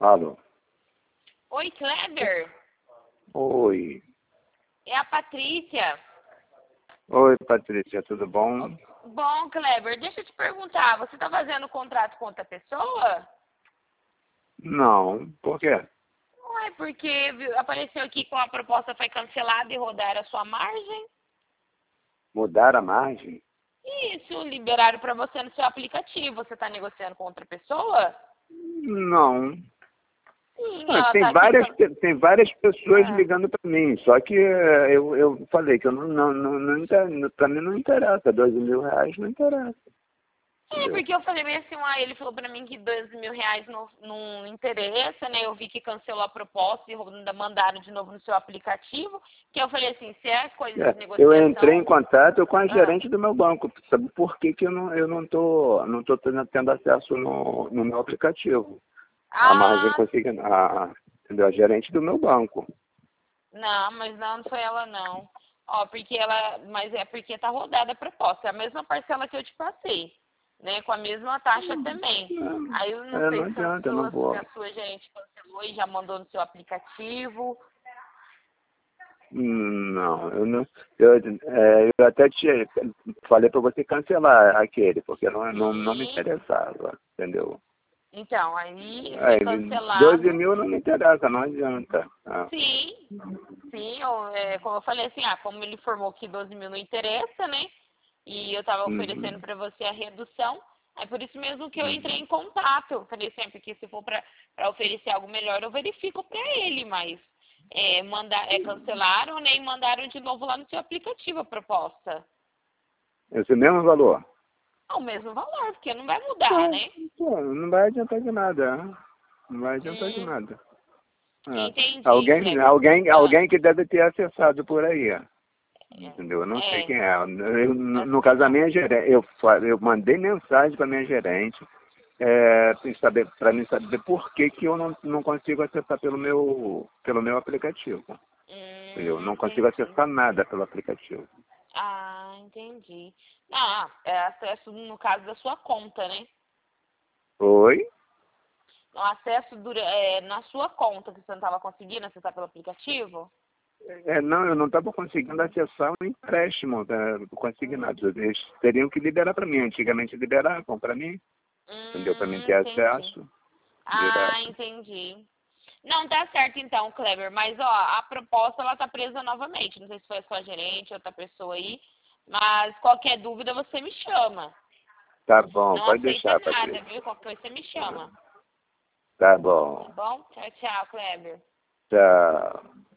Alô? Oi, Kleber. Oi. É a Patrícia. Oi, Patrícia, tudo bom? Bom, Kleber, deixa eu te perguntar, você está fazendo contrato com outra pessoa? Não, por quê? Ué, porque apareceu aqui com a proposta foi cancelada e rodaram a sua margem? Mudar a margem? Isso, liberaram para você no seu aplicativo. Você está negociando com outra pessoa? Não. Sim, Ah, ela está aqui. tem várias pessoas Ah, ligando para mim, só que eu falei que eu para mim não interessa, R$ 12.000 não interessa, entendeu? porque eu falei bem assim, ele falou para mim que R$ 2.000 não interessa, né? Eu vi que cancelou a proposta e mandaram de novo no seu aplicativo. Que eu falei assim, se é coisa de Eu entrei em negociação. contato com a Ah, gerente do meu banco, sabe por que que eu não tô tendo acesso no meu aplicativo? A margem ah, consignada, entendeu? A gerente do meu banco. não, mas não foi ela não. Ó, mas é porque tá rodada a proposta, é a mesma parcela que eu te passei, né? Com a mesma taxa também. Aí eu não Não sei se adianta, eu não se vou. a sua gerente cancelou e já mandou no seu aplicativo. Não, eu não. Eu até te falei para você cancelar aquele, porque não me Sim. interessava, entendeu? Então, aí foi Aí, 12 cancelado. mil não me interessa, não adianta. Ah, Sim, sim, como eu falei assim, como ele informou que 12.000 não interessa, né? E eu estava oferecendo uhum, para você a redução, é por isso mesmo que eu entrei uhum. em contato. Eu falei sempre porque se for para oferecer algo melhor, eu verifico para ele, mas cancelaram, né? E mandaram de novo lá no seu aplicativo a proposta. Esse mesmo valor? É o mesmo valor, porque não vai mudar, Não, né? pô, não vai adiantar de nada. Não vai adiantar de Hum, nada. Ah, entendi, Kleber. Ah, alguém que deve ter acessado por aí. Entendeu? Eu não sei é, quem é. No assim caso, a não. minha gerente, eu mandei mensagem para minha gerente para mim saber por que que eu não consigo acessar pelo meu aplicativo. Entendeu? Não consigo Entendi. acessar nada pelo aplicativo. Ah, entendi. Ah, é acesso no caso da sua conta, né? Oi? O acesso na sua conta que você não estava conseguindo acessar pelo aplicativo? Não, eu não estava conseguindo acessar o empréstimo Hum, consignado. Eles teriam que liberar para mim. Antigamente liberavam para mim, entendeu? Para mim ter entendi. acesso Ah, direto. entendi. Não, tá certo então, Kleber. Mas, ó, a proposta, ela tá presa novamente. Não sei se foi a sua gerente, outra pessoa aí. Mas qualquer dúvida, você me chama. Tá bom, Não pode aceita deixar, nada, Patrícia. viu? Qualquer coisa, você me chama. Tá Tá bom. bom? Tchau, tchau, Kleber. Tchau.